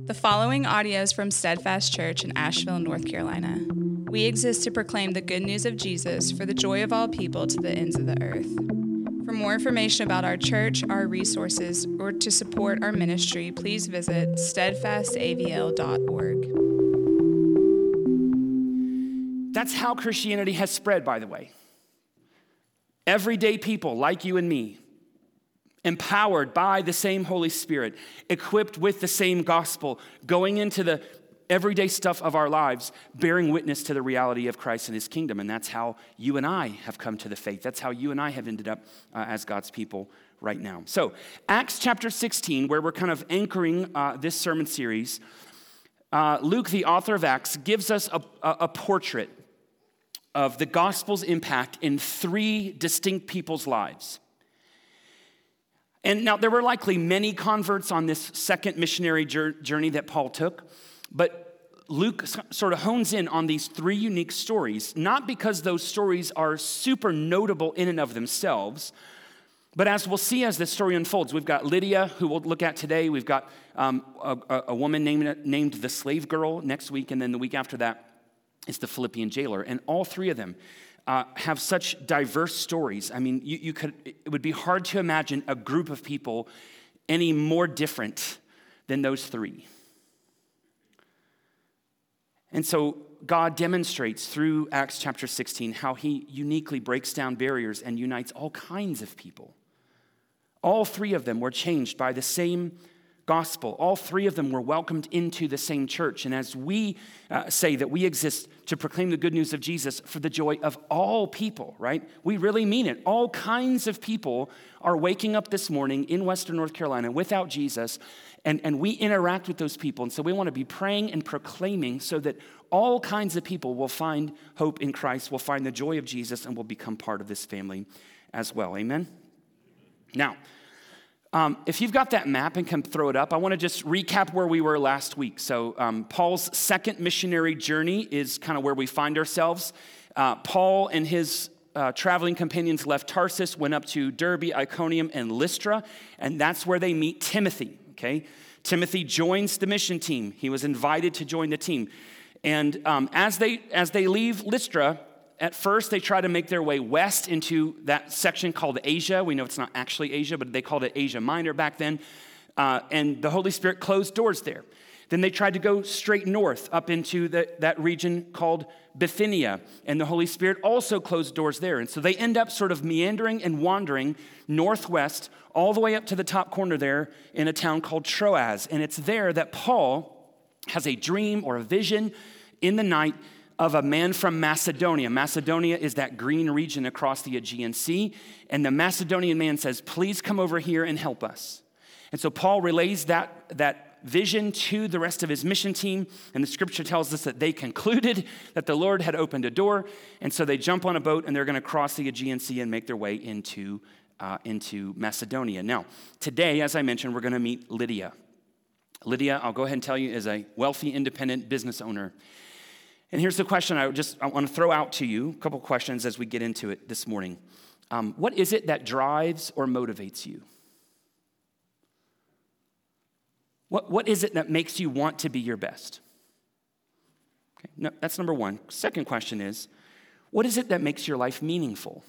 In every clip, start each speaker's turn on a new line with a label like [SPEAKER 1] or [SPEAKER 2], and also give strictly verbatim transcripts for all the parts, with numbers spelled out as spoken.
[SPEAKER 1] The following audio is from Steadfast Church in Asheville, North Carolina. We exist to proclaim the good news of Jesus for the joy of all people to the ends of the earth. For more information about our church, our resources, or to support our ministry, please visit steadfast a v l dot org.
[SPEAKER 2] That's how Christianity has spread, by the way. Everyday people like you and me, empowered by the same Holy Spirit, equipped with the same gospel, going into the everyday stuff of our lives, bearing witness to the reality of Christ and his kingdom. And that's how you and I have come to the faith. That's how you and I have ended up uh, as God's people right now. So Acts chapter sixteen, where we're kind of anchoring uh, this sermon series, uh, Luke, the author of Acts, gives us a, a, a portrait of the gospel's impact in three distinct people's lives. And now there were likely many converts on this second missionary journey that Paul took, but Luke sort of hones in on these three unique stories, not because those stories are super notable in and of themselves, but as we'll see as this story unfolds. We've got Lydia, who we'll look at today. We've got um, a, a woman named, named the slave girl next week, and then the week after that is the Philippian jailer. And all three of them Uh, have such diverse stories. I mean, you, you could, it would be hard to imagine a group of people any more different than those three. And so God demonstrates through Acts chapter sixteen how he uniquely breaks down barriers and unites all kinds of people. All three of them were changed by the same gospel. All three of them were welcomed into the same church. And as we uh, say that we exist to proclaim the good news of Jesus for the joy of all people, right? We really mean it. All kinds of people are waking up this morning in Western North Carolina without Jesus, and, and we interact with those people. And so we want to be praying and proclaiming so that all kinds of people will find hope in Christ, will find the joy of Jesus, and will become part of this family as well. Amen? Now, Um, if you've got that map and can throw it up, I want to just recap where we were last week. So um, Paul's second missionary journey is kind of where we find ourselves. Uh, Paul and his uh, traveling companions left Tarsus, went up to Derbe, Iconium, and Lystra, and that's where they meet Timothy, okay? Timothy joins the mission team. He was invited to join the team. And um, as they as they leave Lystra, at first, they try to make their way west into that section called Asia. We know it's not actually Asia, but they called it Asia Minor back then. Uh, and the Holy Spirit closed doors there. Then they tried to go straight north up into the, that region called Bithynia. And the Holy Spirit also closed doors there. And so they end up sort of meandering and wandering northwest all the way up to the top corner there in a town called Troas. And it's there that Paul has a dream or a vision in the night of a man from Macedonia. Macedonia is that green region across the Aegean Sea. And the Macedonian man says, please come over here and help us. And so Paul relays that, that vision to the rest of his mission team. And the scripture tells us that they concluded that the Lord had opened a door. And so they jump on a boat and they're going to cross the Aegean Sea and make their way into, uh, into Macedonia. Now, today, as I mentioned, we're going to meet Lydia. Lydia, I'll go ahead and tell you, is a wealthy, independent business owner. And here's the question I just I want to throw out to you, a couple questions as we get into it this morning. Um, what is it that drives or motivates you? What, what is it that makes you want to be your best? Okay, no, that's number one. Second question is, what is it that makes your life meaningful?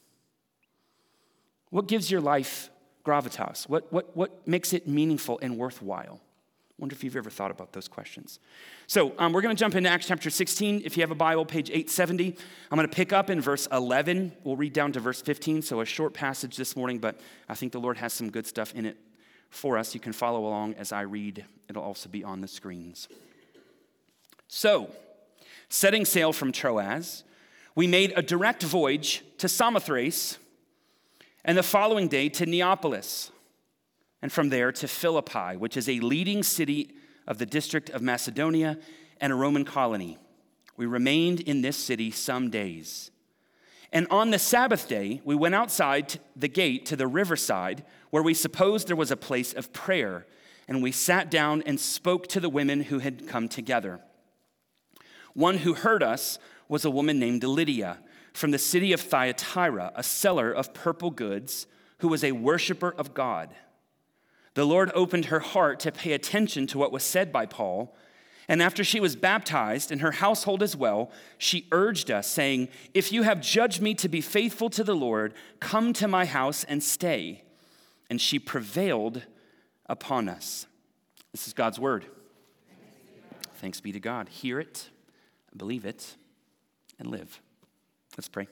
[SPEAKER 2] What gives your life gravitas? What, what, what makes it meaningful and worthwhile? Wonder if you've ever thought about those questions. So um, we're going to jump into Acts chapter sixteen. If you have a Bible, page eight seventy. I'm going to pick up in verse eleven. We'll read down to verse fifteen, so a short passage this morning, but I think the Lord has some good stuff in it for us. You can follow along as I read. It'll also be on the screens. So, setting sail from Troas, we made a direct voyage to Samothrace, and the following day to Neapolis, and from there to Philippi, which is a leading city of the district of Macedonia and a Roman colony. We remained in this city some days. And on the Sabbath day, we went outside the gate to the riverside, where we supposed there was a place of prayer, and we sat down and spoke to the women who had come together. One who heard us was a woman named Lydia, from the city of Thyatira, a seller of purple goods, who was a worshiper of God. The Lord opened her heart to pay attention to what was said by Paul. And after she was baptized, and her household as well, she urged us, saying, "If you have judged me to be faithful to the Lord, come to my house and stay." And she prevailed upon us. This is God's word. Thanks be to God. Hear it, believe it, and live. Let's pray.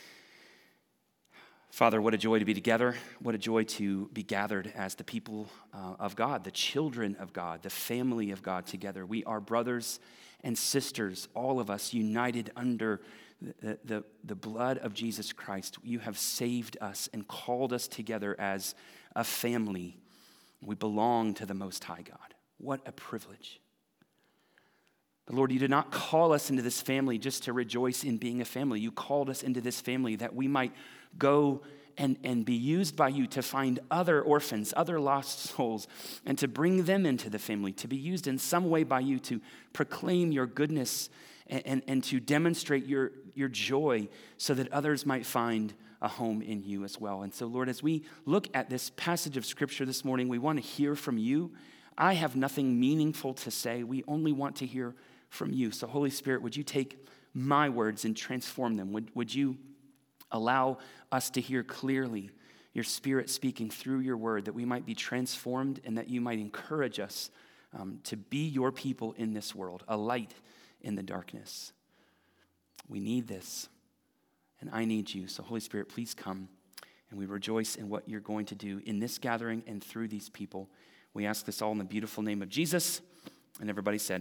[SPEAKER 2] Father, what a joy to be together. What a joy to be gathered as the people uh, of God, the children of God, the family of God together. We are brothers and sisters, all of us united under the, the, the blood of Jesus Christ. You have saved us and called us together as a family. We belong to the Most High God. What a privilege. But Lord, you did not call us into this family just to rejoice in being a family. You called us into this family that we might go and, and be used by you to find other orphans, other lost souls, and to bring them into the family, to be used in some way by you to proclaim your goodness and, and, and to demonstrate your, your joy so that others might find a home in you as well. And so, Lord, as we look at this passage of Scripture this morning, we want to hear from you. I have nothing meaningful to say. We only want to hear from you. So, Holy Spirit, would you take my words and transform them? Would, would you allow us to hear clearly your Spirit speaking through your word, that we might be transformed and that you might encourage us um, to be your people in this world, a light in the darkness. We need this, and I need you. So, Holy Spirit, please come, and we rejoice in what you're going to do in this gathering and through these people. We ask this all in the beautiful name of Jesus, and everybody said,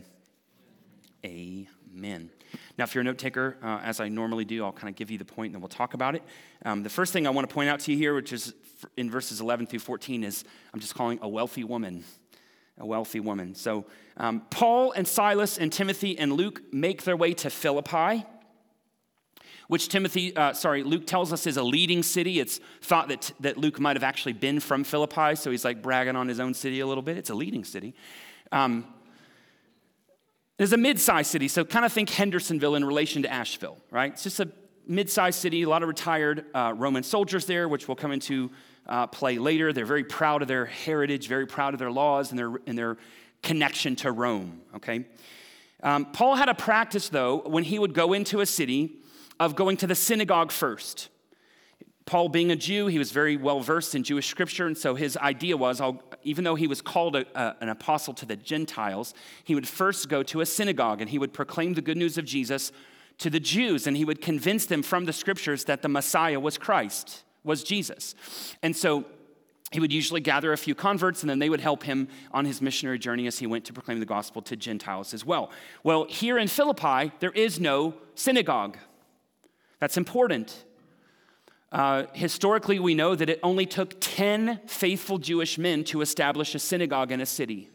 [SPEAKER 2] amen. Now, if you're a note taker, uh, as I normally do, I'll kind of give you the point and then we'll talk about it. Um, the first thing I want to point out to you here, which is in verses eleven through fourteen, is I'm just calling a wealthy woman. A wealthy woman. So um, Paul and Silas and Timothy and Luke make their way to Philippi, which Timothy, uh, sorry, Luke tells us is a leading city. It's thought that, that Luke might have actually been from Philippi, so he's like bragging on his own city a little bit. It's a leading city. Um, It's a mid-sized city, so kind of think Hendersonville in relation to Asheville, right? It's just a mid-sized city, a lot of retired uh, Roman soldiers there, which will come into uh, play later. They're very proud of their heritage, very proud of their laws and their, and their connection to Rome, okay? Um, Paul had a practice, though, when he would go into a city of going to the synagogue first. Paul, being a Jew, he was very well-versed in Jewish scripture, and so his idea was, I'll, even though he was called a, a, an apostle to the Gentiles, he would first go to a synagogue, and he would proclaim the good news of Jesus to the Jews, and he would convince them from the scriptures that the Messiah was Christ, was Jesus. And so he would usually gather a few converts, and then they would help him on his missionary journey as he went to proclaim the gospel to Gentiles as well. Well, here in Philippi, there is no synagogue. That's important. Uh, historically, we know that it only took ten faithful Jewish men to establish a synagogue in a city.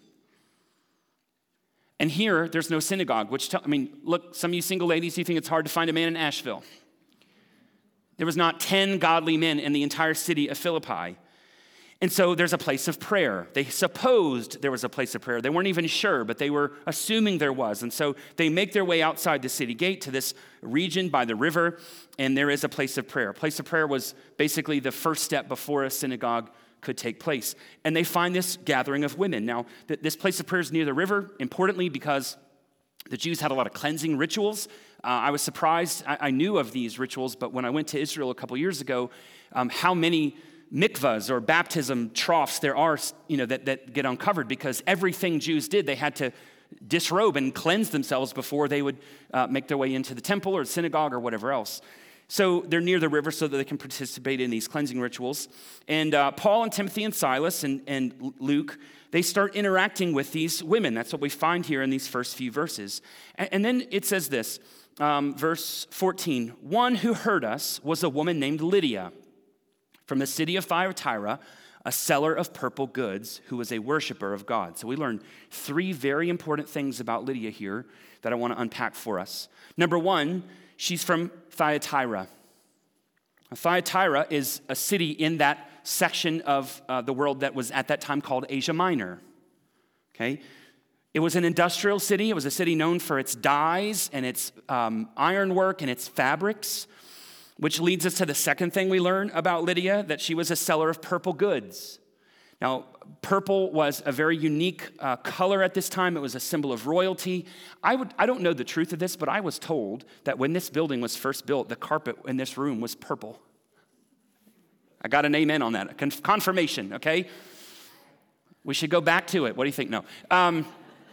[SPEAKER 2] And here, there's no synagogue, which, t- I mean, look, some of you single ladies, you think it's hard to find a man in Asheville. There was not ten godly men in the entire city of Philippi. And so there's a place of prayer. They supposed there was a place of prayer. They weren't even sure, but they were assuming there was. And so they make their way outside the city gate to this region by the river, and there is a place of prayer. A place of prayer was basically the first step before a synagogue could take place. And they find this gathering of women. Now, th- this place of prayer is near the river, importantly because the Jews had a lot of cleansing rituals. Uh, I was surprised. I-, I knew of these rituals, but when I went to Israel a couple years ago, um, how many mikvahs or baptism troughs there are, you know, that, that get uncovered, because everything Jews did, they had to disrobe and cleanse themselves before they would uh, make their way into the temple or synagogue or whatever else. So they're near the river so that they can participate in these cleansing rituals. And uh, Paul and Timothy and Silas and, and Luke, they start interacting with these women. That's what we find here in these first few verses. And, and then it says this, um, verse fourteen, one who heard us was a woman named Lydia, from the city of Thyatira, a seller of purple goods who was a worshiper of God. So we learn three very important things about Lydia here that I want to unpack for us. Number one, she's from Thyatira. Thyatira is a city in that section of uh, the world that was at that time called Asia Minor. Okay? It was an industrial city. It was a city known for its dyes and its um, ironwork and its fabrics, which leads us to the second thing we learn about Lydia, that she was a seller of purple goods. Now, purple was a very unique uh, color at this time. It was a symbol of royalty. I would, I don't know the truth of this, but I was told that when this building was first built, the carpet in this room was purple. I got an amen on that, a con- confirmation, okay? We should go back to it. What do you think? No. Um,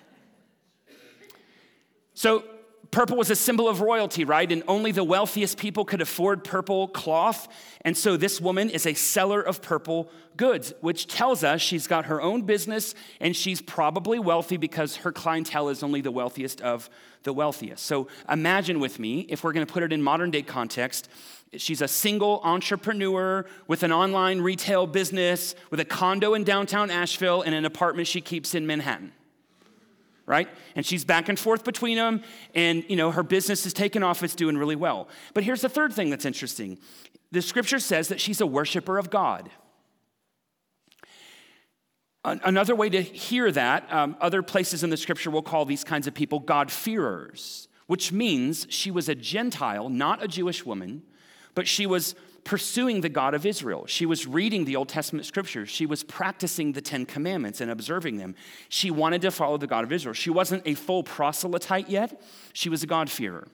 [SPEAKER 2] so purple was a symbol of royalty, right? And only the wealthiest people could afford purple cloth. And so this woman is a seller of purple goods, which tells us she's got her own business and she's probably wealthy because her clientele is only the wealthiest of the wealthiest. So imagine with me, if we're going to put it in modern day context, she's a single entrepreneur with an online retail business, with a condo in downtown Asheville and an apartment she keeps in Manhattan. Right? And she's back and forth between them, and you know her business is taking off, it's doing really well. But here's the third thing that's interesting. The scripture says that she's a worshiper of God. Another way to hear that, um, other places in the scripture will call these kinds of people God-fearers, which means she was a Gentile, not a Jewish woman, but she was pursuing the God of Israel. She was reading the Old Testament scriptures. She was practicing the Ten Commandments and observing them. She wanted to follow the God of Israel. She wasn't a full proselyte yet. She was a God-fearer.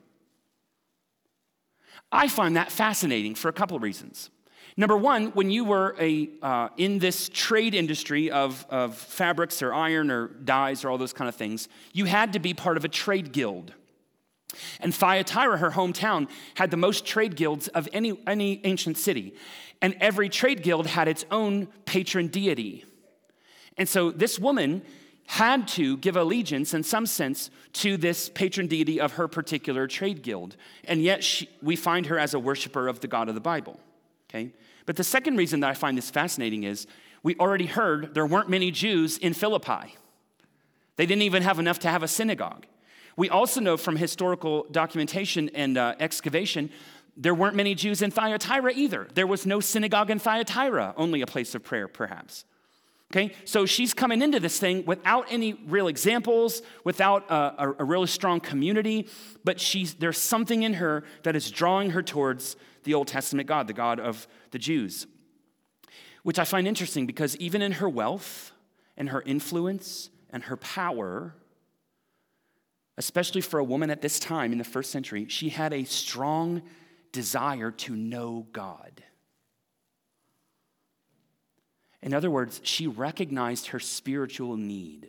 [SPEAKER 2] I find that fascinating for a couple of reasons. Number one, when you were a uh, in this trade industry of, of fabrics or iron or dyes or all those kind of things, you had to be part of a trade guild. And Thyatira, her hometown, had the most trade guilds of any, any ancient city. And every trade guild had its own patron deity. And so this woman had to give allegiance, in some sense, to this patron deity of her particular trade guild. And yet she, we find her as a worshiper of the God of the Bible. Okay? But the second reason that I find this fascinating is we already heard there weren't many Jews in Philippi. They didn't even have enough to have a synagogue. We also know from historical documentation and uh, excavation, there weren't many Jews in Thyatira either. There was no synagogue in Thyatira, only a place of prayer, perhaps. Okay, so she's coming into this thing without any real examples, without a, a, a really strong community, but she's, there's something in her that is drawing her towards the Old Testament God, the God of the Jews, which I find interesting because even in her wealth and her influence and her power, especially for a woman at this time in the first century, she had a strong desire to know God. In other words, she recognized her spiritual need.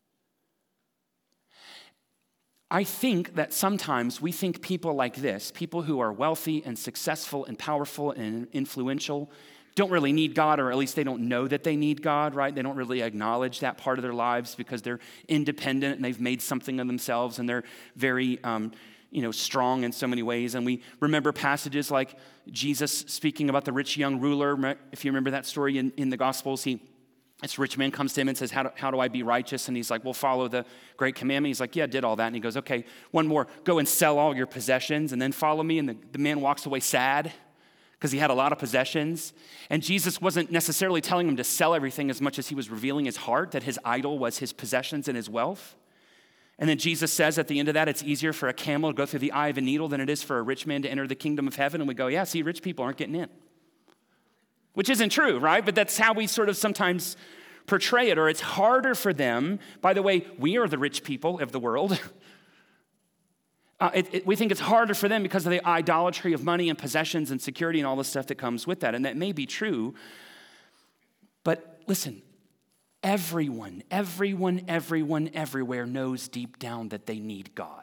[SPEAKER 2] I think that sometimes we think people like this, people who are wealthy and successful and powerful and influential, don't really need God, or at least they don't know that they need God, right? They don't really acknowledge that part of their lives because they're independent and they've made something of themselves and they're very, um, you know, strong in so many ways. And we remember passages like Jesus speaking about the rich young ruler. If you remember that story in, in the Gospels, he, this rich man comes to him and says, how do, how do I be righteous? And he's like, well, follow the great commandment. He's like, yeah, I did all that. And he goes, okay, one more, go and sell all your possessions and then follow me. And the, the man walks away sad, because he had a lot of possessions. And Jesus wasn't necessarily telling him to sell everything as much as he was revealing his heart, that his idol was his possessions and his wealth. And then Jesus says at the end of that, it's easier for a camel to go through the eye of a needle than it is for a rich man to enter the kingdom of heaven. And we go, yeah, see, rich people aren't getting in. Which isn't true, right? But that's how we sort of sometimes portray it, or it's harder for them. By the way, we are the rich people of the world. Uh, it, it, we think it's harder for them because of the idolatry of money and possessions and security and all the stuff that comes with that. And that may be true. But listen, everyone, everyone, everyone, everywhere knows deep down that they need God.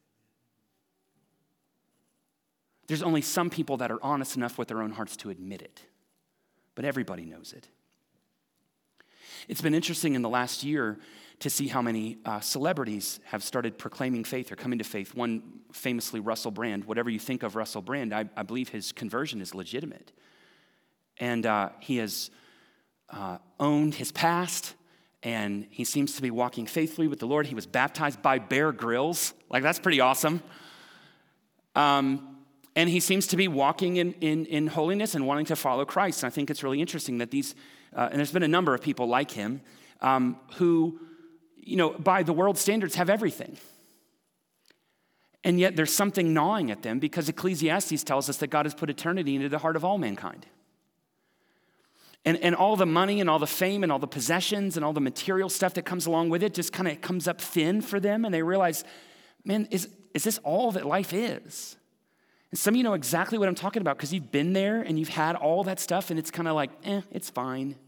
[SPEAKER 2] There's only some people that are honest enough with their own hearts to admit it. But everybody knows it. It's been interesting in the last year to see how many uh, celebrities have started proclaiming faith or coming to faith. One famously, Russell Brand. Whatever you think of Russell Brand, I, I believe his conversion is legitimate. And uh, he has uh, owned his past, and he seems to be walking faithfully with the Lord. He was baptized by Bear Grylls. Like, that's pretty awesome. Um, and he seems to be walking in, in, in holiness and wanting to follow Christ. And I think it's really interesting that these, uh, and there's been a number of people like him um, who, you know, by the world standards have everything. And yet there's something gnawing at them because Ecclesiastes tells us that God has put eternity into the heart of all mankind. And, and all the money and all the fame and all the possessions and all the material stuff that comes along with it just kind of comes up thin for them. And they realize, man, is, is this all that life is? And some of you know exactly what I'm talking about because you've been there and you've had all that stuff and it's kind of like, eh, it's fine.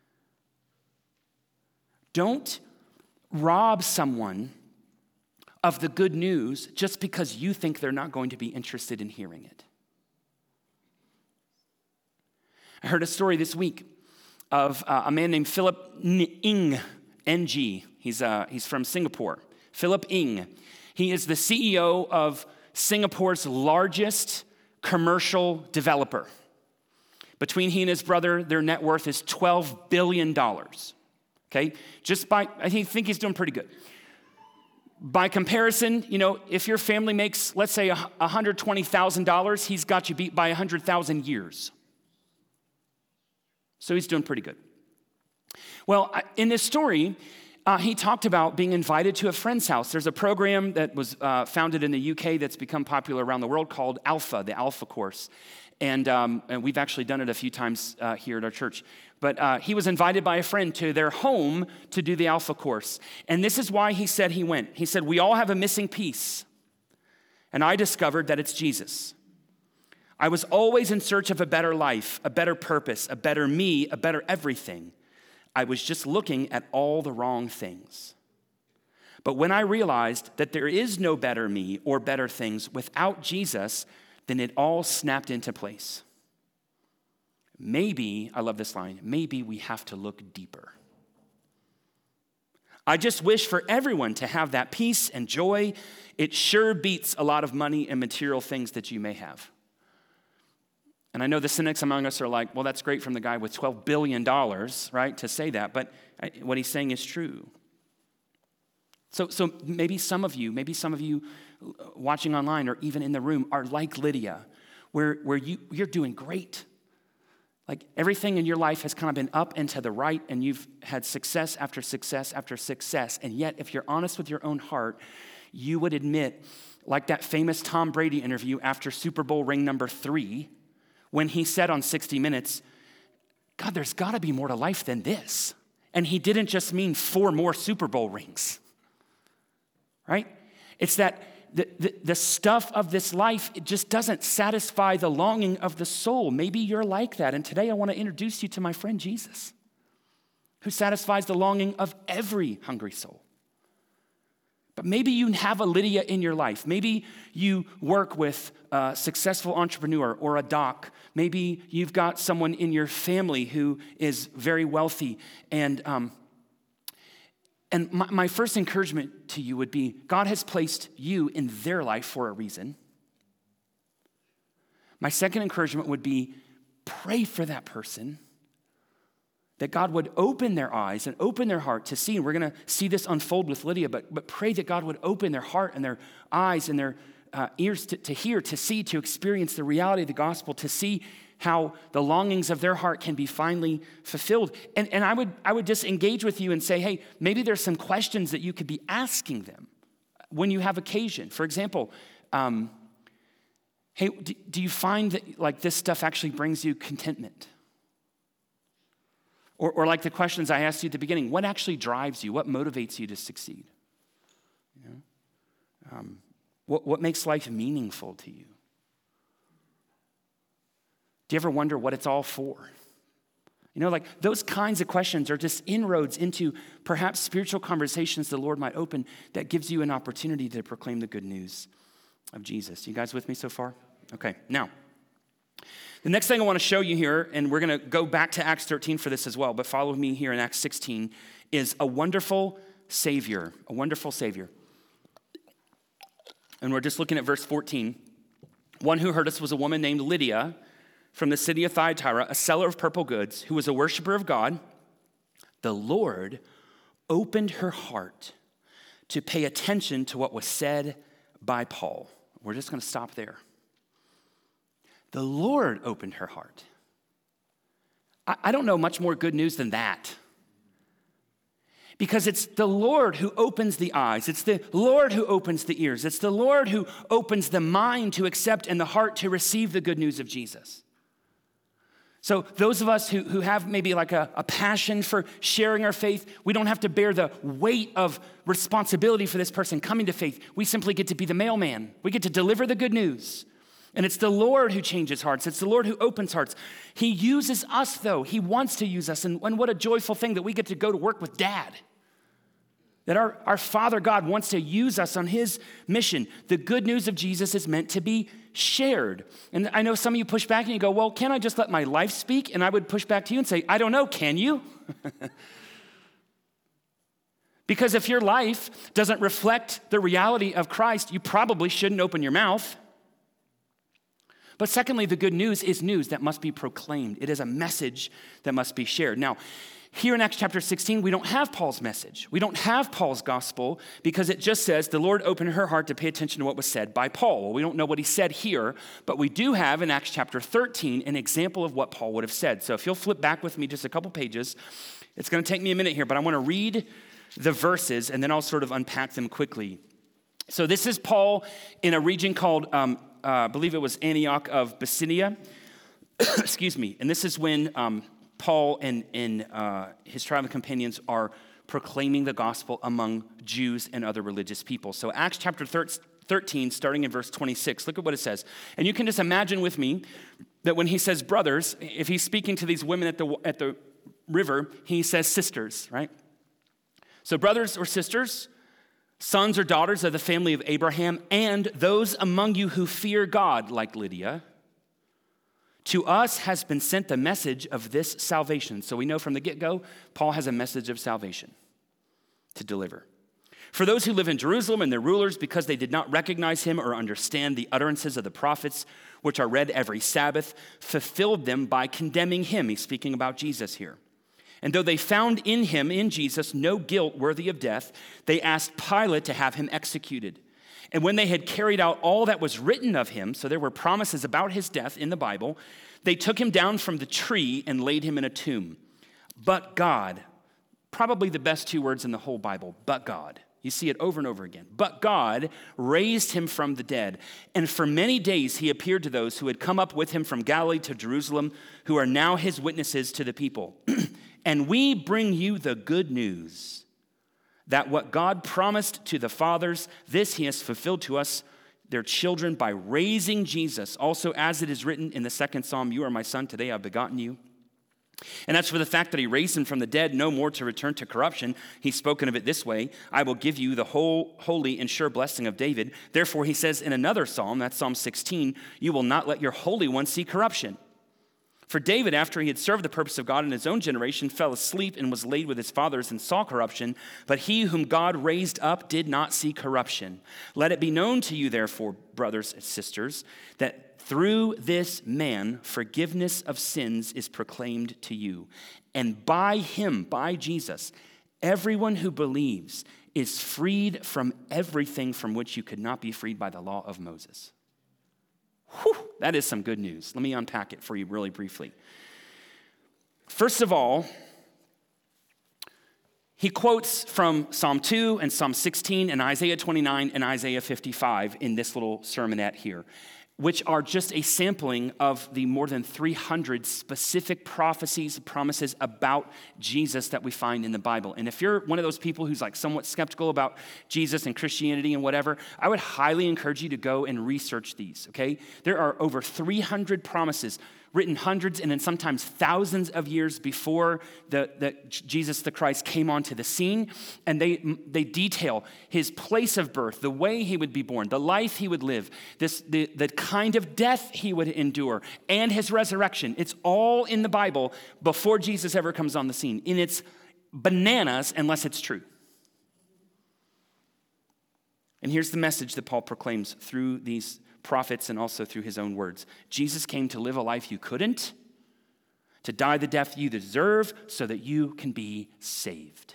[SPEAKER 2] Don't rob someone of the good news just because you think they're not going to be interested in hearing it. I heard a story this week of uh, a man named Philip Ng, N G. He's, uh, he's from Singapore. Philip Ng. He is the C E O of Singapore's largest commercial developer. Between he and his brother, their net worth is twelve billion dollars. Okay? Just by, I think he's doing pretty good. By comparison, you know, if your family makes, let's say, one hundred twenty thousand dollars, he's got you beat by one hundred thousand years. So he's doing pretty good. Well, in this story, uh, he talked about being invited to a friend's house. There's a program that was uh, founded in the U K that's become popular around the world called Alpha, the Alpha Course. And, um, and we've actually done it a few times uh, here at our church. But uh, he was invited by a friend to their home to do the Alpha Course. And this is why he said he went. He said, we all have a missing piece. And I discovered that it's Jesus. I was always in search of a better life, a better purpose, a better me, a better everything. I was just looking at all the wrong things. But when I realized that there is no better me or better things without Jesus, then it all snapped into place. Maybe, I love this line, maybe we have to look deeper. I just wish for everyone to have that peace and joy. It sure beats a lot of money and material things that you may have. And I know the cynics among us are like, well, that's great from the guy with twelve billion dollars, right, to say that. But what he's saying is true. So, so maybe some of you, maybe some of you watching online or even in the room are like Lydia, where, where you, you're doing great. Like everything in your life has kind of been up and to the right, and you've had success after success after success. And yet, if you're honest with your own heart, you would admit, like that famous Tom Brady interview after Super Bowl ring number three, when he said on sixty minutes, God, there's got to be more to life than this. And he didn't just mean four more Super Bowl rings, right? It's that the, the, the stuff of this life, it just doesn't satisfy the longing of the soul. Maybe you're like that. And today I want to introduce you to my friend Jesus, who satisfies the longing of every hungry soul. But maybe you have a Lydia in your life. Maybe you work with a successful entrepreneur or a doc. Maybe you've got someone in your family who is very wealthy. And um, and my, my first encouragement to you would be, God has placed you in their life for a reason. My second encouragement would be, pray for that person, that God would open their eyes and open their heart to see. And we're going to see this unfold with Lydia, but, but pray that God would open their heart and their eyes and their uh, ears to, to hear, to see, to experience the reality of the gospel, to see how the longings of their heart can be finally fulfilled. And, and I would I would just engage with you and say, hey, maybe there's some questions that you could be asking them when you have occasion. For example, um, hey, do, do you find that like this stuff actually brings you contentment? Or, or like the questions I asked you at the beginning, what actually drives you? What motivates you to succeed? You know, um, what, what makes life meaningful to you? Do you ever wonder what it's all for? You know, like those kinds of questions are just inroads into perhaps spiritual conversations the Lord might open that gives you an opportunity to proclaim the good news of Jesus. You guys with me so far? Okay, now, the next thing I want to show you here, and we're going to go back to Acts thirteen for this as well, but follow me here in Acts sixteen, is a wonderful Savior, a wonderful Savior. And we're just looking at verse fourteen. One who heard us was a woman named Lydia from the city of Thyatira, a seller of purple goods, who was a worshiper of God. The Lord opened her heart to pay attention to what was said by Paul. We're just going to stop there. The Lord opened her heart. I, I don't know much more good news than that. Because it's the Lord who opens the eyes. It's the Lord who opens the ears. It's the Lord who opens the mind to accept and the heart to receive the good news of Jesus. So those of us who, who have maybe like a, a passion for sharing our faith, we don't have to bear the weight of responsibility for this person coming to faith. We simply get to be the mailman. We get to deliver the good news. And it's the Lord who changes hearts. It's the Lord who opens hearts. He uses us, though. He wants to use us. And, and what a joyful thing that we get to go to work with Dad. That our, our Father God wants to use us on his mission. The good news of Jesus is meant to be shared. And I know some of you push back and you go, well, can't I just let my life speak? And I would push back to you and say, I don't know, can you? Because if your life doesn't reflect the reality of Christ, you probably shouldn't open your mouth. But secondly, the good news is news that must be proclaimed. It is a message that must be shared. Now, here in Acts chapter sixteen, we don't have Paul's message. We don't have Paul's gospel because it just says the Lord opened her heart to pay attention to what was said by Paul. Well, we don't know what he said here, but we do have in Acts chapter thirteen an example of what Paul would have said. So if you'll flip back with me just a couple pages, it's going to take me a minute here, but I want to read the verses and then I'll sort of unpack them quickly. So this is Paul in a region called, um, uh, I believe it was Antioch of Pisidia. Excuse me. And this is when Um, Paul and, and uh, his traveling companions are proclaiming the gospel among Jews and other religious people. So Acts chapter thirteen, starting in verse twenty-six, look at what it says. And you can just imagine with me that when he says brothers, if he's speaking to these women at the, at the river, he says sisters, right? So brothers or sisters, sons or daughters of the family of Abraham, and those among you who fear God, like Lydia, to us has been sent the message of this salvation. So we know from the get-go, Paul has a message of salvation to deliver. For those who live in Jerusalem and their rulers, because they did not recognize him or understand the utterances of the prophets, which are read every Sabbath, fulfilled them by condemning him. He's speaking about Jesus here. And though they found in him, in Jesus, no guilt worthy of death, they asked Pilate to have him executed. And when they had carried out all that was written of him, so there were promises about his death in the Bible, they took him down from the tree and laid him in a tomb. But God, probably the best two words in the whole Bible, but God. You see it over and over again. But God raised him from the dead. And for many days he appeared to those who had come up with him from Galilee to Jerusalem, who are now his witnesses to the people. And we bring you the good news that what God promised to the fathers, this he has fulfilled to us, their children, by raising Jesus. Also, as it is written in the second Psalm, you are my son, today I've begotten you. And as for the fact that he raised him from the dead, no more to return to corruption, he's spoken of it this way, I will give you the whole holy and sure blessing of David. Therefore, he says in another psalm, that's Psalm sixteen, you will not let your Holy One see corruption. For David, after he had served the purpose of God in his own generation, fell asleep and was laid with his fathers and saw corruption. But he whom God raised up did not see corruption. Let it be known to you, therefore, brothers and sisters, that through this man forgiveness of sins is proclaimed to you. And by him, by Jesus, everyone who believes is freed from everything from which you could not be freed by the law of Moses. Whew, that is some good news. Let me unpack it for you really briefly. First of all, he quotes from Psalm two and Psalm sixteen and Isaiah twenty-nine and Isaiah fifty-five in this little sermonette here, which are just a sampling of the more than three hundred specific prophecies, promises about Jesus that we find in the Bible. And if you're one of those people who's like somewhat skeptical about Jesus and Christianity and whatever, I would highly encourage you to go and research these, okay? There are over three hundred promises written hundreds and then sometimes thousands of years before the, the Jesus the Christ came onto the scene. And they, they detail his place of birth, the way he would be born, the life he would live, this, the, the kind of death he would endure, and his resurrection. It's all in the Bible before Jesus ever comes on the scene. And it's bananas unless it's true. And here's the message that Paul proclaims through these prophets and also through his own words. Jesus came to live a life you couldn't, to die the death you deserve so that you can be saved.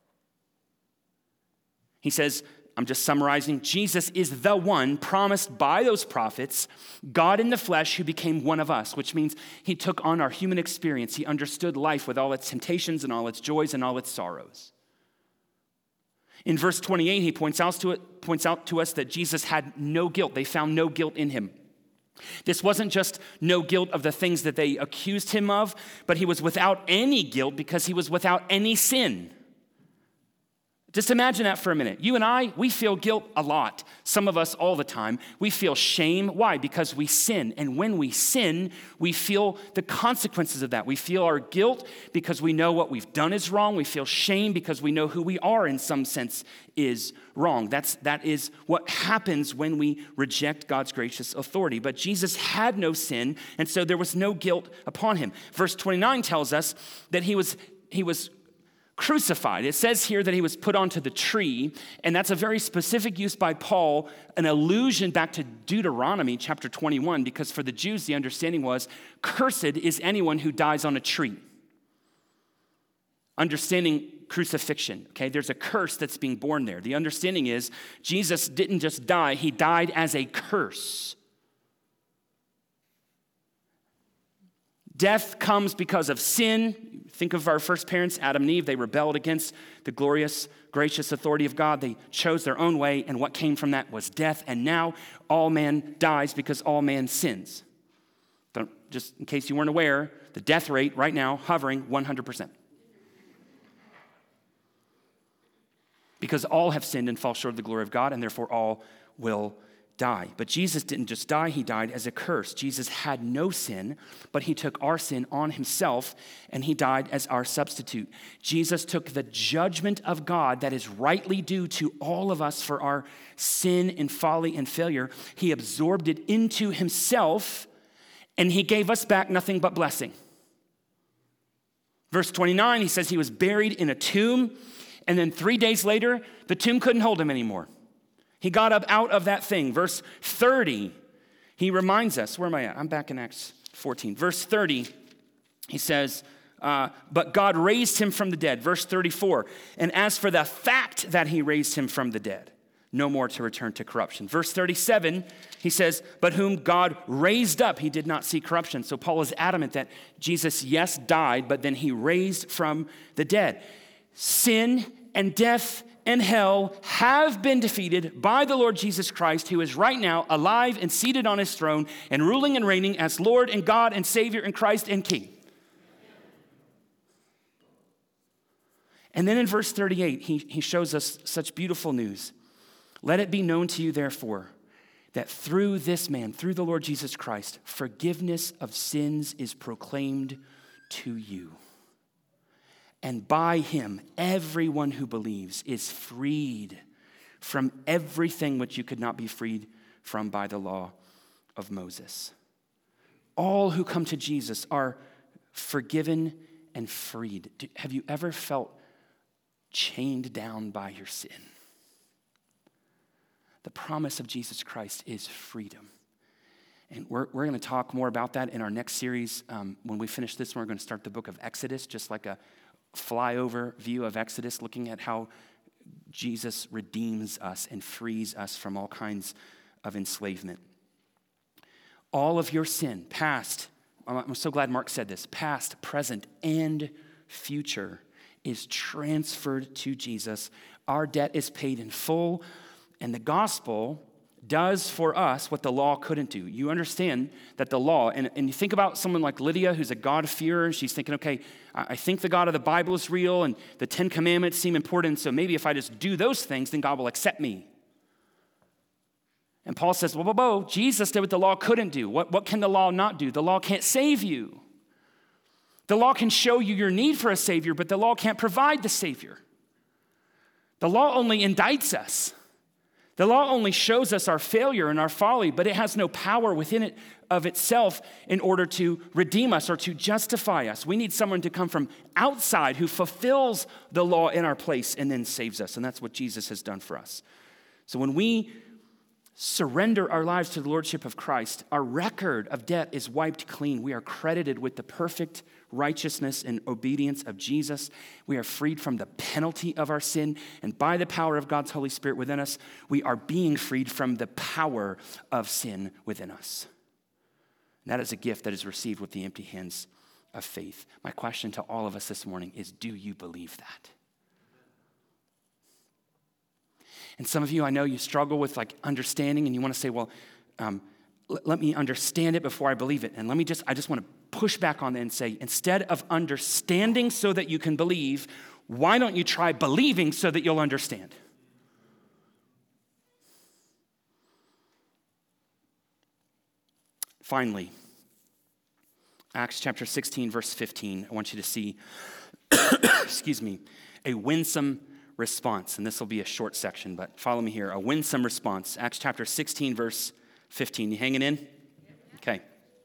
[SPEAKER 2] He says, I'm just summarizing, Jesus is the one promised by those prophets, God in the flesh who became one of us, which means he took on our human experience. He understood life with all its temptations and all its joys and all its sorrows. In verse twenty-eight, he points out to it, points out to us that Jesus had no guilt. They found no guilt in him. This wasn't just no guilt of the things that they accused him of, but he was without any guilt because he was without any sin. Just imagine that for a minute. You and I, we feel guilt a lot. Some of us all the time. We feel shame. Why? Because we sin. And when we sin, we feel the consequences of that. We feel our guilt because we know what we've done is wrong. We feel shame because we know who we are in some sense is wrong. That's, that is what happens when we reject God's gracious authority. But Jesus had no sin, and so there was no guilt upon him. Verse twenty-nine tells us that he was, he was crucified. It says here that he was put onto the tree, and that's a very specific use by Paul, an allusion back to Deuteronomy chapter twenty-one, because for the Jews, the understanding was, cursed is anyone who dies on a tree. Understanding crucifixion, okay? There's a curse that's being born there. The understanding is Jesus didn't just die, he died as a curse. Death comes because of sin. Think of our first parents, Adam and Eve. They rebelled against the glorious, gracious authority of God. They chose their own way, and what came from that was death. And now all man dies because all man sins. But just in case you weren't aware, the death rate right now hovering one hundred percent. Because all have sinned and fall short of the glory of God, and therefore all will die. But Jesus didn't just die, he died as a curse. Jesus had no sin, but he took our sin on himself, and he died as our substitute. Jesus took the judgment of God that is rightly due to all of us for our sin and folly and failure. He absorbed it into himself, and he gave us back nothing but blessing. Verse twenty-nine, he says he was buried in a tomb, and then three days later, the tomb couldn't hold him anymore. He got up out of that thing. Verse thirty, he reminds us, where am I at? I'm back in Acts fourteen. Verse thirty, he says, uh, but God raised him from the dead. Verse thirty-four, and as for the fact that he raised him from the dead, no more to return to corruption. Verse thirty-seven, he says, but whom God raised up, he did not see corruption. So Paul is adamant that Jesus, yes, died, but then he raised from the dead. Sin and death and hell have been defeated by the Lord Jesus Christ, who is right now alive and seated on his throne and ruling and reigning as Lord and God and Savior and Christ and King. And then in verse thirty-eight, he, he shows us such beautiful news. Let it be known to you, therefore, that through this man, through the Lord Jesus Christ, forgiveness of sins is proclaimed to you. And by him, everyone who believes is freed from everything which you could not be freed from by the law of Moses. All who come to Jesus are forgiven and freed. Have you ever felt chained down by your sin? The promise of Jesus Christ is freedom. And we're, we're going to talk more about that in our next series. Um, when we finish this one, we're going to start the book of Exodus, just like a flyover view of Exodus, looking at how Jesus redeems us and frees us from all kinds of enslavement. All of your sin, past, I'm so glad Mark said this, past, present, and future is transferred to Jesus. Our debt is paid in full, and the gospel does for us what the law couldn't do. You understand that the law, and, and you think about someone like Lydia, who's a God-fearer. She's thinking, okay, I think the God of the Bible is real, and the Ten Commandments seem important, so maybe if I just do those things, then God will accept me. And Paul says, whoa, whoa, whoa, Jesus did what the law couldn't do. What, what can the law not do? The law can't save you. The law can show you your need for a Savior, but the law can't provide the Savior. The law only indicts us. The law only shows us our failure and our folly, but it has no power within it of itself in order to redeem us or to justify us. We need someone to come from outside who fulfills the law in our place and then saves us, and that's what Jesus has done for us. So when we surrender our lives to the Lordship of Christ, our record of debt is wiped clean. We are credited with the perfect righteousness and obedience of Jesus. We are freed from the penalty of our sin, and by the power of God's Holy Spirit within us, we are being freed from the power of sin within us. And that is a gift that is received with the empty hands of faith. My question to all of us this morning is, do you believe that? And some of you, I know you struggle with like understanding, and you want to say, well, um, l- let me understand it before I believe it. And let me just, I just want to push back on that and say, instead of understanding so that you can believe, why don't you try believing so that you'll understand? Finally, Acts chapter sixteen, verse fifteen, I want you to see, excuse me, a winsome response. And this will be a short section, but follow me here. A winsome response. Acts chapter sixteen, verse fifteen. You hanging in? Okay.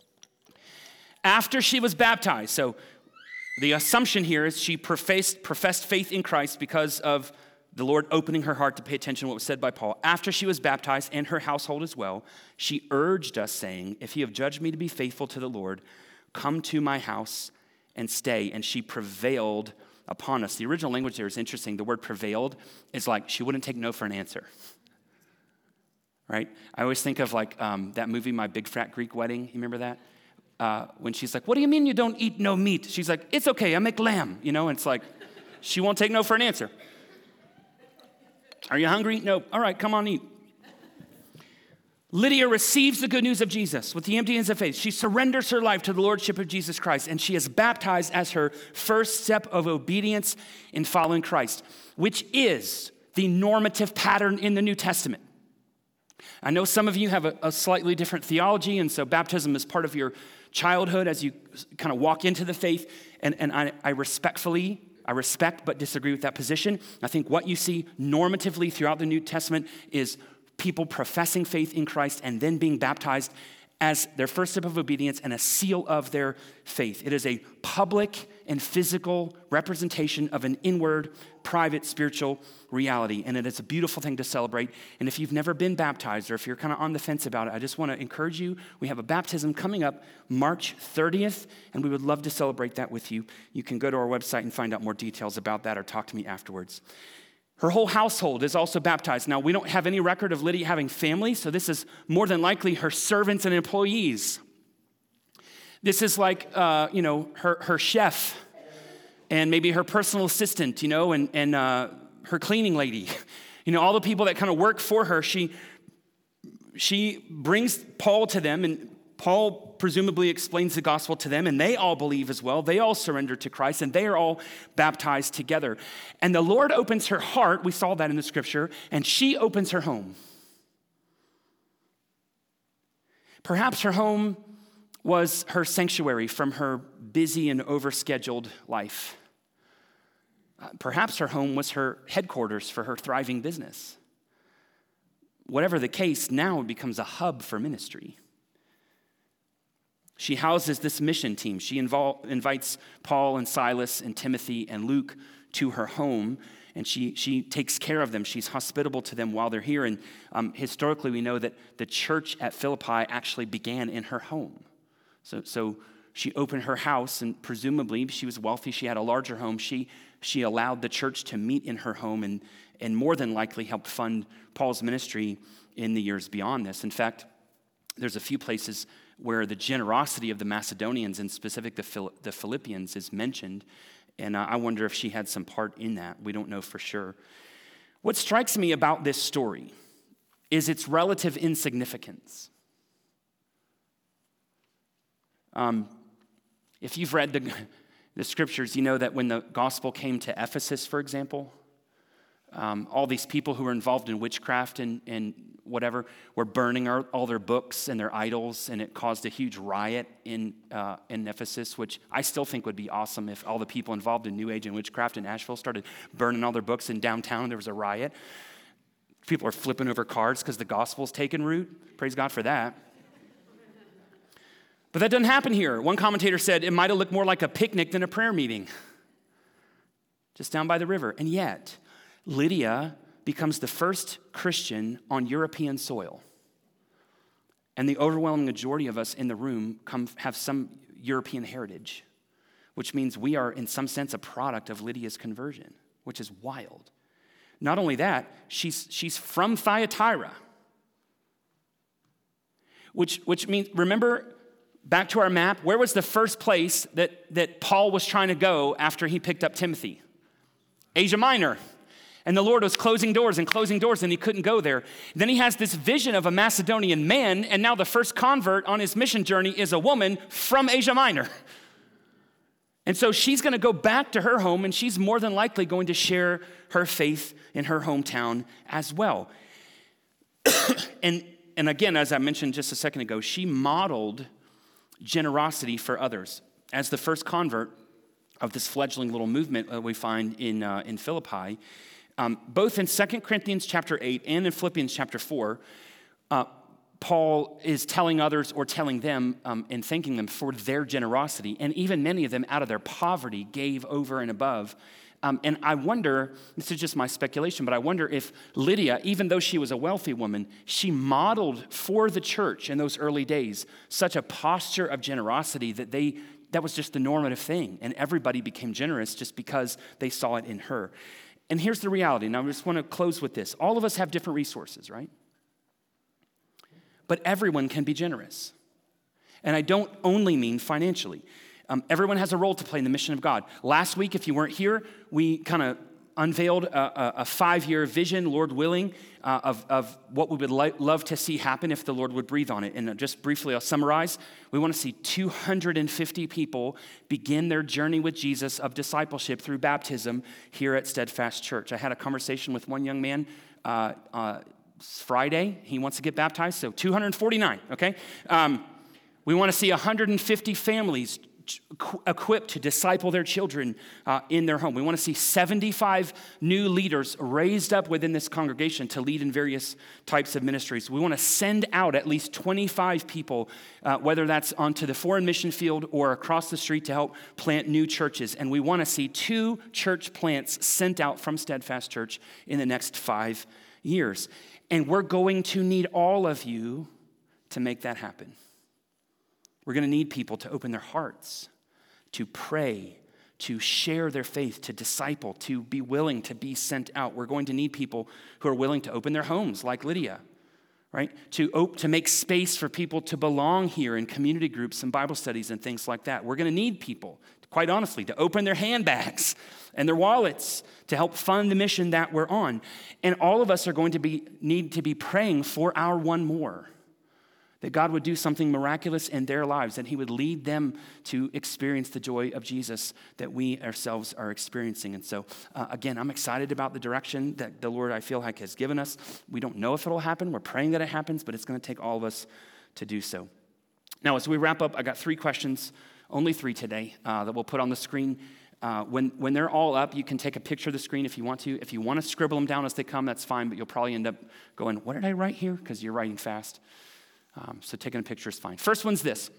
[SPEAKER 2] After she was baptized, so the assumption here is she professed, professed faith in Christ because of the Lord opening her heart to pay attention to what was said by Paul. After she was baptized, and her household as well, she urged us, saying, if you have judged me to be faithful to the Lord, come to my house and stay. And she prevailed upon us. The original language there is interesting. The word prevailed is like she wouldn't take no for an answer. Right? I always think of like um, that movie, My Big Fat Greek Wedding. You remember that? Uh, when she's like, what do you mean you don't eat no meat? She's like, it's okay, I make lamb. You know, and it's like, she won't take no for an answer. Are you hungry? No. All right, come on, eat. Lydia receives the good news of Jesus with the emptiness of faith. She surrenders her life to the lordship of Jesus Christ, and she is baptized as her first step of obedience in following Christ, which is the normative pattern in the New Testament. I know some of you have a, a slightly different theology, and so baptism is part of your childhood as you kind of walk into the faith, and, and I, I respectfully I respect but disagree with that position. I think what you see normatively throughout the New Testament is people professing faith in Christ and then being baptized as their first step of obedience and a seal of their faith. It is a public and physical representation of an inward, private, spiritual reality, and it is a beautiful thing to celebrate. And if you've never been baptized or if you're kind of on the fence about it, I just want to encourage you. We have a baptism coming up March thirtieth, and we would love to celebrate that with you. You can go to our website and find out more details about that or talk to me afterwards. Her whole household is also baptized. Now, we don't have any record of Lydia having family, so this is more than likely her servants and employees. This is like, uh, you know, her, her chef and maybe her personal assistant, you know, and, and uh, her cleaning lady. You know, all the people that kind of work for her, she, she brings Paul to them, and Paul presumably explains the gospel to them, and they all believe as well. They all surrender to Christ, and they are all baptized together. And the Lord opens her heart. We saw that in the scripture, and she opens her home. Perhaps her home was her sanctuary from her busy and overscheduled life. Uh, perhaps her home was her headquarters for her thriving business. Whatever the case, now it becomes a hub for ministry. She houses this mission team. She invol- invites Paul and Silas and Timothy and Luke to her home, and she, she takes care of them. She's hospitable to them while they're here. And um, historically, we know that the church at Philippi actually began in her home. So, so she opened her house, and presumably she was wealthy. She had a larger home. She, she allowed the church to meet in her home and, and more than likely helped fund Paul's ministry in the years beyond this. In fact, there's a few places where the generosity of the Macedonians, and specific the, Phil- the Philippians, is mentioned. And uh, I wonder if she had some part in that. We don't know for sure. What strikes me about this story is its relative insignificance. Um, if you've read the, the scriptures, you know that when the gospel came to Ephesus, for example, um, all these people who were involved in witchcraft and, and whatever were burning our, all their books and their idols, and it caused a huge riot in uh, in Ephesus, which I still think would be awesome if all the people involved in New Age and witchcraft in Asheville started burning all their books in downtown and there was a riot. People are flipping over cards because the gospel's taken root. Praise God for that. But that doesn't happen here. One commentator said it might have looked more like a picnic than a prayer meeting, just down by the river. And yet, Lydia becomes the first Christian on European soil. And the overwhelming majority of us in the room come have some European heritage, which means we are, in some sense, a product of Lydia's conversion, which is wild. Not only that, she's, she's from Thyatira, which, which means, remember, back to our map, where was the first place that, that Paul was trying to go after he picked up Timothy? Asia Minor. And the Lord was closing doors and closing doors, and he couldn't go there. Then he has this vision of a Macedonian man, and now the first convert on his mission journey is a woman from Asia Minor. And so she's going to go back to her home, and she's more than likely going to share her faith in her hometown as well. and, and again, as I mentioned just a second ago, she modeled generosity for others. As the first convert of this fledgling little movement that we find in, uh, in Philippi, Um, both in Second Corinthians chapter eight and in Philippians chapter four, uh, Paul is telling others or telling them um, and thanking them for their generosity. And even many of them out of their poverty gave over and above. Um, and I wonder, this is just my speculation, but I wonder if Lydia, even though she was a wealthy woman, she modeled for the church in those early days such a posture of generosity that they that was just the normative thing. And everybody became generous just because they saw it in her. And here's the reality. Now, I just want to close with this. All of us have different resources, right? But everyone can be generous. And I don't only mean financially. Um, everyone has a role to play in the mission of God. Last week, if you weren't here, we kind of unveiled a, a, a five-year vision, Lord willing, uh, of, of what we would li- love to see happen if the Lord would breathe on it. And just briefly, I'll summarize. We want to see two hundred fifty people begin their journey with Jesus of discipleship through baptism here at Steadfast Church. I had a conversation with one young man uh, uh, Friday. He wants to get baptized, so two hundred forty-nine, okay? Um, we want to see one hundred fifty families equipped to disciple their children uh, in their home. We want to see seventy-five new leaders raised up within this congregation to lead in various types of ministries. We want to send out at least twenty-five people, uh, whether that's onto the foreign mission field or across the street to help plant new churches. And we want to see two church plants sent out from Steadfast Church in the next five years. And we're going to need all of you to make that happen. We're going to need people to open their hearts, to pray, to share their faith, to disciple, to be willing to be sent out. We're going to need people who are willing to open their homes, like Lydia, right? To op- to make space for people to belong here in community groups and Bible studies and things like that. We're going to need people, quite honestly, to open their handbags and their wallets to help fund the mission that we're on. And all of us are going to be need to be praying for our one more. That God would do something miraculous in their lives, and he would lead them to experience the joy of Jesus that we ourselves are experiencing. And so, uh, again, I'm excited about the direction that the Lord, I feel like, has given us. We don't know if it'll happen. We're praying that it happens, but it's going to take all of us to do so. Now, as we wrap up, I got three questions, only three today, uh, that we'll put on the screen. Uh, when, when they're all up, you can take a picture of the screen if you want to. If you want to scribble them down as they come, that's fine, but you'll probably end up going, what did I write here? Because you're writing fast. Um, so taking a picture is fine. First one's this.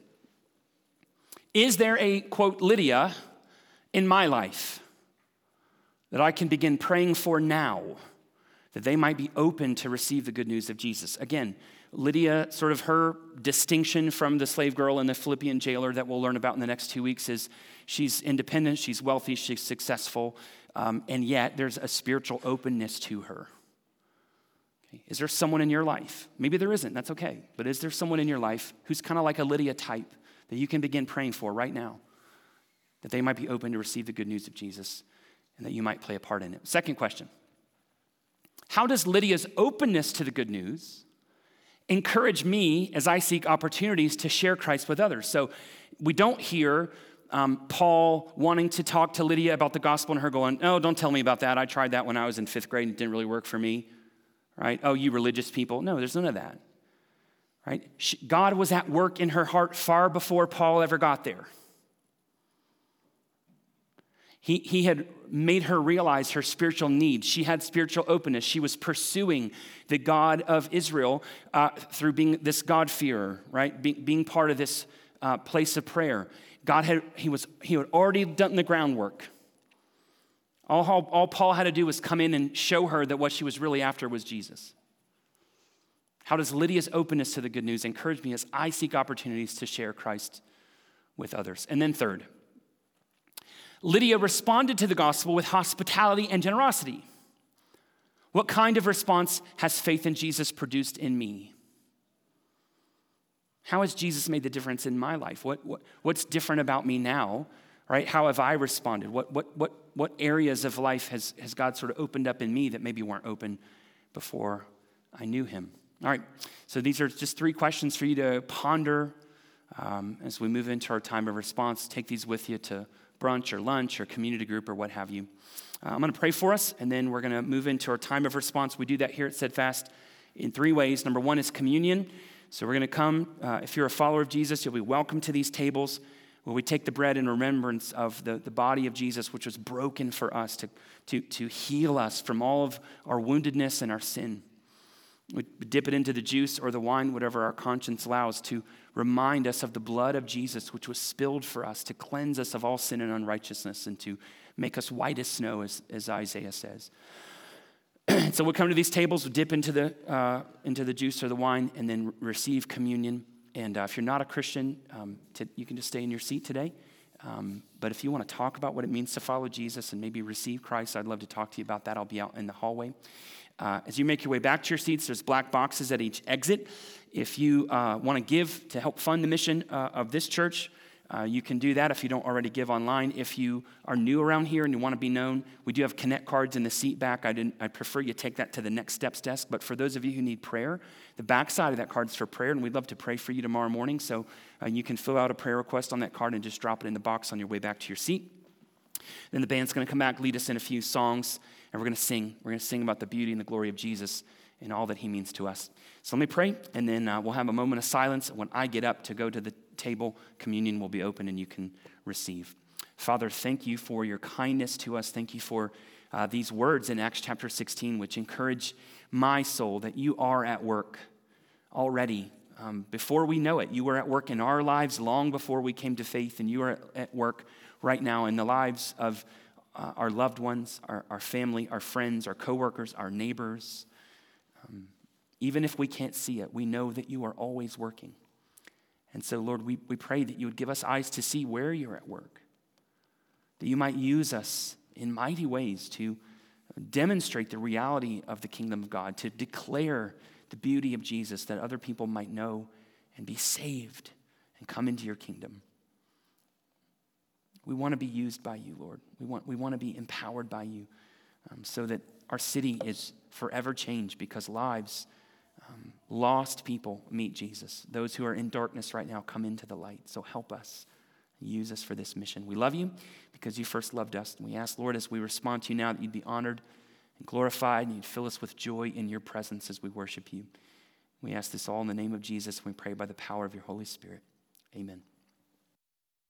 [SPEAKER 2] Is there a, quote, Lydia in my life that I can begin praying for now, that they might be open to receive the good news of Jesus? Again, Lydia, sort of her distinction from the slave girl and the Philippian jailer that we'll learn about in the next two weeks is she's independent, she's wealthy, she's successful, um, and yet there's a spiritual openness to her. Is there someone in your life? Maybe there isn't, that's okay. But is there someone in your life who's kind of like a Lydia type that you can begin praying for right now? That they might be open to receive the good news of Jesus and that you might play a part in it. Second question. How does Lydia's openness to the good news encourage me as I seek opportunities to share Christ with others? So we don't hear um, Paul wanting to talk to Lydia about the gospel and her going, oh, don't tell me about that. I tried that when I was in fifth grade and it didn't really work for me. Right? Oh, you religious people. No, there's none of that. Right? She, God was at work in her heart far before Paul ever got there. He, he had made her realize her spiritual needs. She had spiritual openness. She was pursuing the God of Israel uh, through being this God-fearer, right? Be, being part of this uh, place of prayer. God had, he was, he had already done the groundwork. All, all Paul had to do was come in and show her that what she was really after was Jesus. How does Lydia's openness to the good news encourage me as I seek opportunities to share Christ with others? And then third, Lydia responded to the gospel with hospitality and generosity. What kind of response has faith in Jesus produced in me? How has Jesus made the difference in my life? What, what, what's different about me now? right? How have I responded? What, what, what, what areas of life has, has God sort of opened up in me that maybe weren't open before I knew him? All right, so these are just three questions for you to ponder um, as we move into our time of response. Take these with you to brunch or lunch or community group or what have you. Uh, I'm going to pray for us, and then we're going to move into our time of response. We do that here at Steadfast in three ways. Number one is communion. So we're going to come. Uh, if you're a follower of Jesus, you'll be welcome to these tables where we take the bread in remembrance of the, the body of Jesus, which was broken for us to, to, to heal us from all of our woundedness and our sin. We dip it into the juice or the wine, whatever our conscience allows, to remind us of the blood of Jesus, which was spilled for us to cleanse us of all sin and unrighteousness and to make us white as snow, as, as Isaiah says. So we'll come to these tables, we'll dip into the, uh, into the juice or the wine, and then receive communion. And uh, if you're not a Christian, um, to, you can just stay in your seat today. Um, but if you want to talk about what it means to follow Jesus and maybe receive Christ, I'd love to talk to you about that. I'll be out in the hallway. Uh, as you make your way back to your seats, there's black boxes at each exit. If you uh, want to give to help fund the mission uh, of this church, uh, you can do that if you don't already give online. If you are new around here and you want to be known, we do have Connect cards in the seat back. I didn't. I prefer you take that to the Next Steps desk. But for those of you who need prayer, the back side of that card is for prayer, and we'd love to pray for you tomorrow morning. So uh, you can fill out a prayer request on that card and just drop it in the box on your way back to your seat. Then the band's going to come back, lead us in a few songs, and we're going to sing. We're going to sing about the beauty and the glory of Jesus and all that he means to us. So let me pray, and then uh, we'll have a moment of silence. When I get up to go to the table, communion will be open, and you can receive. Father, thank you for your kindness to us. Thank you for uh, these words in Acts chapter sixteen, which encourage my soul that you are at work already. Um, before we know it, you were at work in our lives long before we came to faith, and you are at work right now in the lives of uh, our loved ones, our, our family, our friends, our coworkers, our neighbors. Um, even if we can't see it, we know that you are always working. And so, Lord, we, we pray that you would give us eyes to see where you're at work, that you might use us in mighty ways to demonstrate the reality of the kingdom of God, to declare the beauty of Jesus, that other people might know and be saved and come into your kingdom. We want to be used by you, Lord. We want, we want to be empowered by you um, so that our city is forever changed because lives, um, lost people meet Jesus. Those who are in darkness right now come into the light. So help us. Use us for this mission. We love you because you first loved us. And we ask, Lord, as we respond to you now, that you'd be honored and glorified, and you'd fill us with joy in your presence as we worship you. We ask this all in the name of Jesus, and we pray by the power of your Holy Spirit. Amen.